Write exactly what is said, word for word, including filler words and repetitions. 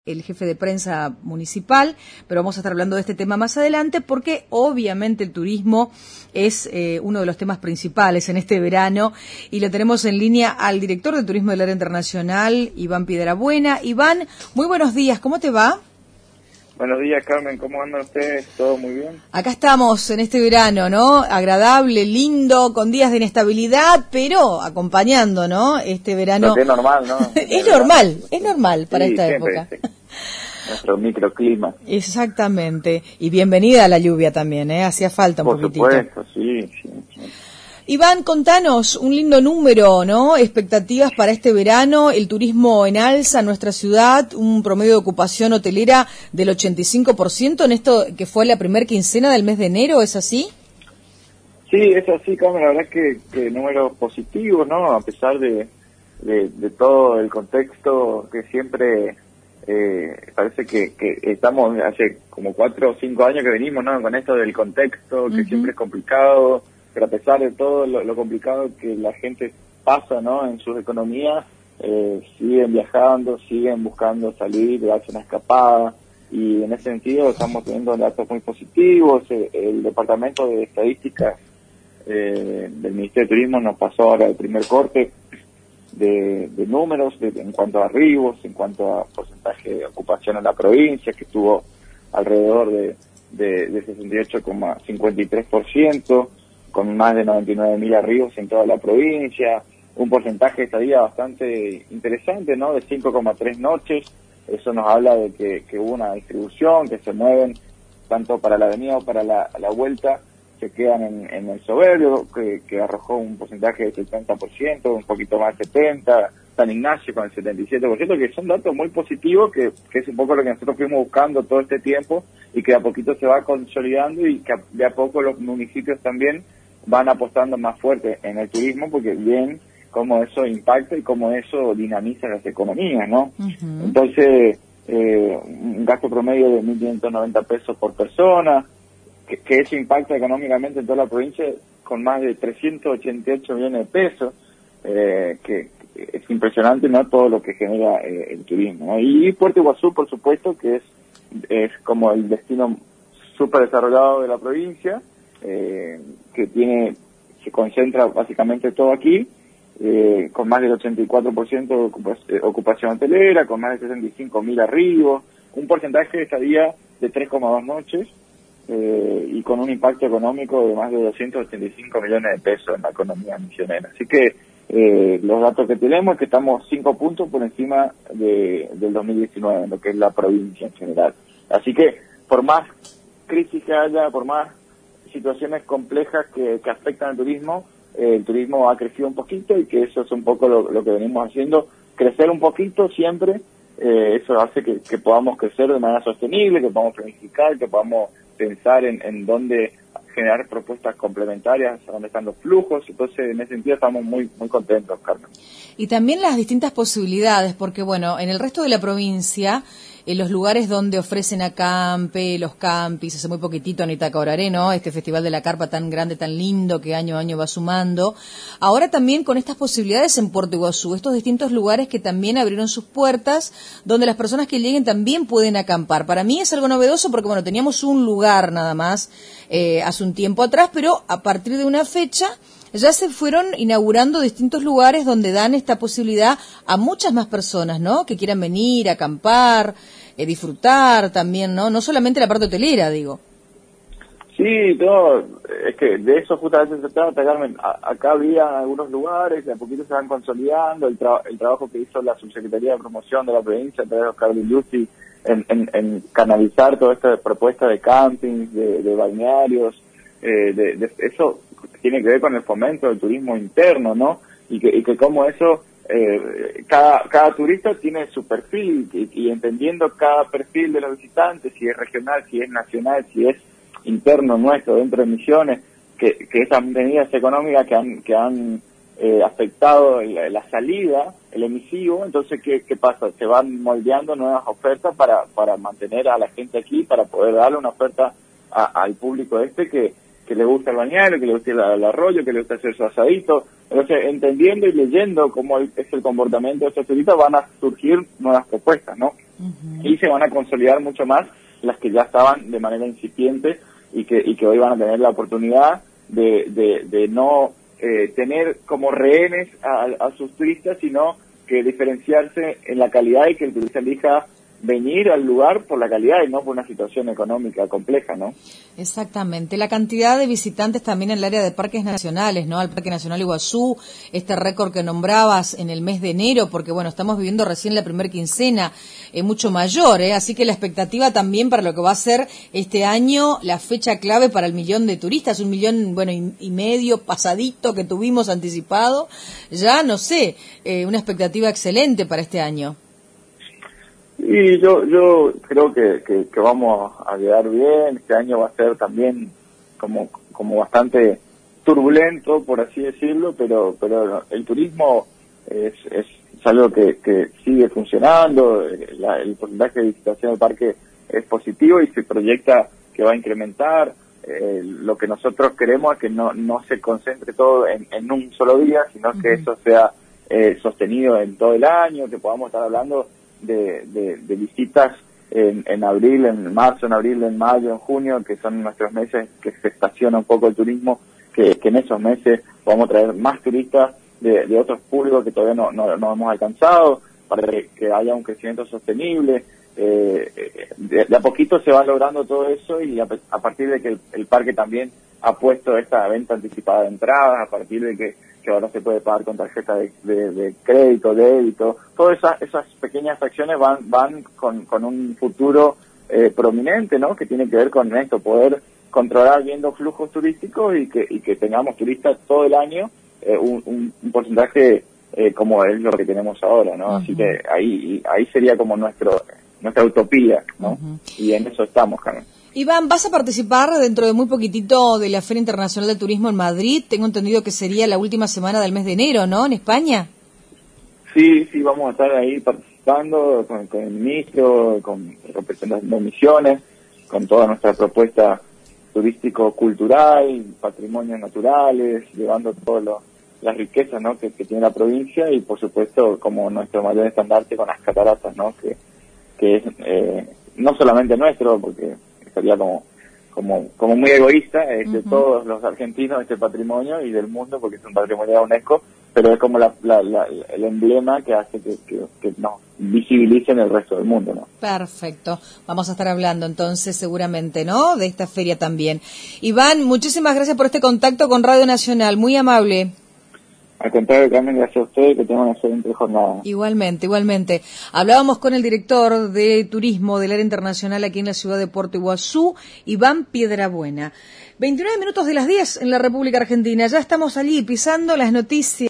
el jefe de prensa municipal, pero vamos a estar hablando de este tema más adelante porque obviamente el turismo es eh, uno de los temas principales en este verano y lo tenemos en línea al director de Turismo del Área Internacional, Iván Piedrabuena. Iván, muy buenos días, ¿cómo te va? Buenos días, Carmen, ¿cómo andan ustedes? ¿Todo muy bien? Acá estamos en este verano, ¿no? Agradable, lindo, con días de inestabilidad, pero acompañando, ¿no? Este verano. Lo que es normal, ¿no? es normal, es normal para sí, esta siempre, época. Sí. Nuestro microclima. Exactamente. Y bienvenida a la lluvia también, ¿eh? Hacía falta un Por poquitito. Por supuesto, sí, sí, sí. Iván, contanos un lindo número, ¿no? Expectativas para este verano, el turismo en alza en nuestra ciudad, un promedio de ocupación hotelera del ochenta y cinco por ciento en esto que fue la primer quincena del mes de enero, ¿es así? Sí, es así, Carmen, la verdad que, que números positivos, ¿no? A pesar de, de, de todo el contexto que siempre eh, parece que, que estamos hace como cuatro o cinco años que venimos, ¿no? Con esto del contexto, que uh-huh. siempre es complicado. Pero a pesar de todo lo, lo complicado que la gente pasa, ¿no? En sus economías, eh, siguen viajando, siguen buscando salir, darse una escapada, y en ese sentido estamos teniendo datos muy positivos. El, el Departamento de Estadísticas eh, del Ministerio de Turismo nos pasó ahora el primer corte de, de números de, en cuanto a arribos, en cuanto a porcentaje de ocupación en la provincia, que estuvo alrededor de, de, de sesenta y ocho coma cincuenta y tres por ciento, con más de noventa y nueve mil arribos en toda la provincia, un porcentaje de estadía bastante interesante, ¿no? De cinco coma tres noches. Eso nos habla de que, que hubo una distribución, que se mueven tanto para la venida o para la, la vuelta, se quedan en, en el Soberbio, que, que arrojó un porcentaje de setenta por ciento, un poquito más de setenta por ciento, San Ignacio con el setenta y siete por ciento, que son datos muy positivos, que, que es un poco lo que nosotros fuimos buscando todo este tiempo y que de a poquito se va consolidando y que de a poco los municipios también van apostando más fuerte en el turismo porque ven cómo eso impacta y cómo eso dinamiza las economías, ¿no? Uh-huh. Entonces, eh, un gasto promedio de mil quinientos noventa pesos por persona, que, que eso impacta económicamente en toda la provincia con más de trescientos ochenta y ocho millones de pesos, eh, que es impresionante, ¿no? Todo lo que genera eh, el turismo, ¿no? Y Puerto Iguazú, por supuesto, que es, es como el destino súper desarrollado de la provincia, eh, que tiene, se concentra básicamente todo aquí, eh, con más del ochenta y cuatro por ciento de ocupación, ocupación hotelera, con más de sesenta y cinco mil arribos, un porcentaje de estadía de tres coma dos noches, eh, y con un impacto económico de más de doscientos ochenta y cinco millones de pesos en la economía misionera. Así que eh, los datos que tenemos es que estamos cinco puntos por encima de, del dos mil diecinueve, en lo que es la provincia en general. Así que, por más crisis que haya, por más situaciones complejas que, que afectan al turismo, eh, el turismo ha crecido un poquito y que eso es un poco lo, lo que venimos haciendo, crecer un poquito siempre, eh, eso hace que, que podamos crecer de manera sostenible, que podamos planificar, que podamos pensar en, en dónde generar propuestas complementarias, a dónde están los flujos. Entonces, en ese sentido estamos muy muy contentos, Carmen. Y también las distintas posibilidades, porque bueno, en el resto de la provincia, en los lugares donde ofrecen acampe, los campis, hace muy poquitito en Itacaoraré, ¿no? Este festival de la carpa tan grande, tan lindo, que año a año va sumando. Ahora también con estas posibilidades en Puerto Iguazú, estos distintos lugares que también abrieron sus puertas, donde las personas que lleguen también pueden acampar. Para mí es algo novedoso porque, bueno, teníamos un lugar nada más eh, hace un tiempo atrás, pero a partir de una fecha ya se fueron inaugurando distintos lugares donde dan esta posibilidad a muchas más personas, ¿no? Que quieran venir, acampar, eh, disfrutar también, ¿no? No solamente la parte hotelera, digo. Sí, no, es que de eso justamente se trata, Carmen. A, acá había algunos lugares, de a poquito se van consolidando, el, tra el trabajo que hizo la Subsecretaría de Promoción de la provincia, a través de Oscar Lucy, en, en, en canalizar toda esta propuesta de campings, de, de balnearios, eh, de, de eso tiene que ver con el fomento del turismo interno, ¿no? Y que, y que como eso, eh, cada, cada turista tiene su perfil y, y entendiendo cada perfil de los visitantes, si es regional, si es nacional, si es interno nuestro dentro de Misiones, que, que esas medidas económicas que han, que han eh, afectado la, la salida, el emisivo, entonces ¿qué, qué pasa? Se van moldeando nuevas ofertas para, para mantener a la gente aquí, para poder darle una oferta a, al público este que que le gusta el bañario, que le gusta el, el arroyo, que le gusta hacer su asadito. Entonces, entendiendo y leyendo cómo es el comportamiento de estos turistas, van a surgir nuevas propuestas, ¿no? Uh-huh. Y se van a consolidar mucho más las que ya estaban de manera incipiente y que, y que hoy van a tener la oportunidad de, de, de no eh, tener como rehenes a, a sus turistas, sino que diferenciarse en la calidad y que el turista elija venir al lugar por la calidad y no por una situación económica compleja, ¿no? Exactamente. La cantidad de visitantes también en el área de parques nacionales, ¿no? Al Parque Nacional Iguazú, este récord que nombrabas en el mes de enero, porque bueno, estamos viviendo recién la primer quincena, eh, mucho mayor, ¿eh? Así que la expectativa también para lo que va a ser este año, la fecha clave para el millón de turistas, un millón, bueno, y, y medio pasadito que tuvimos anticipado, ya no sé, eh, una expectativa excelente para este año. Y yo yo creo que, que, que vamos a llegar bien. Este año va a ser también como como bastante turbulento, por así decirlo, pero pero el turismo es, es, es algo que, que sigue funcionando. La, el porcentaje de visitación del parque es positivo y se proyecta que va a incrementar. Eh, lo que nosotros queremos es que no no se concentre todo en, en un solo día, sino uh-huh. que eso sea eh, sostenido en todo el año, que podamos estar hablando De, de, de visitas en, en abril, en marzo, en abril, en mayo, en junio, que son nuestros meses que se estaciona un poco el turismo, que, que en esos meses podamos traer más turistas de, de otros públicos que todavía no, no, no hemos alcanzado, para que, que haya un crecimiento sostenible. Eh, de, de a poquito se va logrando todo eso y a, a partir de que el, el parque también ha puesto esta venta anticipada de entradas, a partir de que que ahora se puede pagar con tarjeta de, de, de crédito, débito, todas esas, esas pequeñas acciones van van con, con un futuro eh, prominente, ¿no? Que tiene que ver con esto, poder controlar viendo flujos turísticos y que y que tengamos turistas todo el año, eh, un, un, un porcentaje eh, como es lo que tenemos ahora, ¿no? Uh-huh. Así que ahí ahí sería como nuestro nuestra utopía, ¿no? Uh-huh. Y en eso estamos, Carmen. Iván, ¿vas a participar dentro de muy poquitito de la Feria Internacional de Turismo en Madrid? Tengo entendido que sería la última semana del mes de enero, ¿no? ¿En España? Sí, sí, vamos a estar ahí participando con, con el ministro, con representantes de misiones, con toda nuestra propuesta turístico-cultural, patrimonios naturales, llevando todas las riquezas, ¿no? que, que tiene la provincia y, por supuesto, como nuestro mayor estandarte con las cataratas, ¿no? Que, que es eh, no solamente nuestro, porque sería como como como muy egoísta, es uh-huh. de todos los argentinos este patrimonio y del mundo, porque es un patrimonio de la UNESCO, pero es como la, la, la, el emblema que hace que, que, que nos visibilice en el resto del mundo, ¿no? Perfecto. Vamos a estar hablando entonces seguramente, ¿no?, de esta feria también. Iván, muchísimas gracias por este contacto con Radio Nacional, muy amable. Al contrario, Carmen, gracias a ustedes, que tengan una excelente jornada. Igualmente, igualmente. Hablábamos con el director de turismo del área internacional aquí en la ciudad de Puerto Iguazú, Iván Piedrabuena. veintinueve minutos de las diez en la República Argentina. Ya estamos allí pisando las noticias.